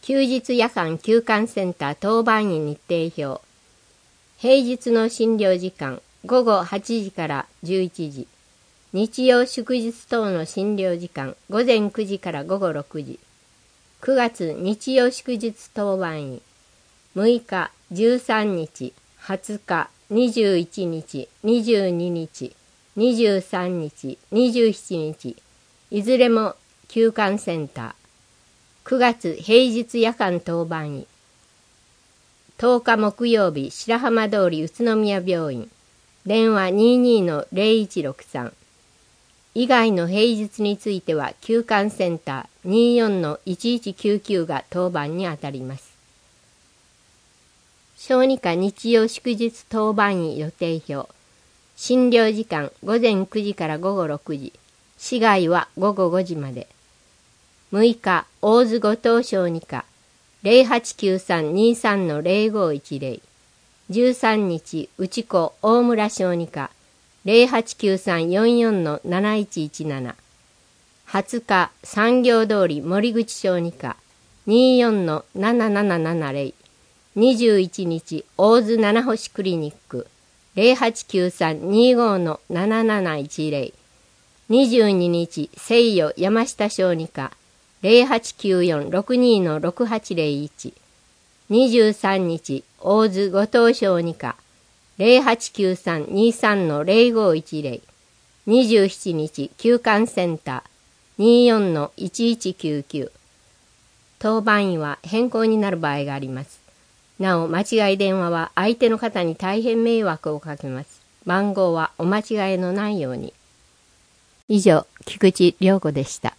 休日夜間休館センター当番員日程表。平日の診療時間、午後8時から11時。日曜祝日等の診療時間、午前9時から午後6時。9月日曜祝日当番員。6日、13日、20日、21日、22日、23日、27日。いずれも休館センター。9月平日夜間当番員。10日木曜日白浜通り宇都宮病院。電話 22-0163。以外の平日については休館センター 24-1199 が当番にあたります。小児科日曜祝日当番員予定表。診療時間午前9時から午後6時。市外は午後5時まで。6日、大津後藤小児科 089323-0510。13日、内子大村小児科 089344-7117。20日、産業通り森口小児科 24-7770。21日、大津七星クリニック 089325-7710。22日、西予山下小児科 0894-62-6801。23日、大津後藤小児科 089323-0510。27日、休館センター 24-1199。当番員は変更になる場合があります。なお、間違い電話は相手の方に大変迷惑をかけます。番号はお間違いのないように。以上、菊池涼子でした。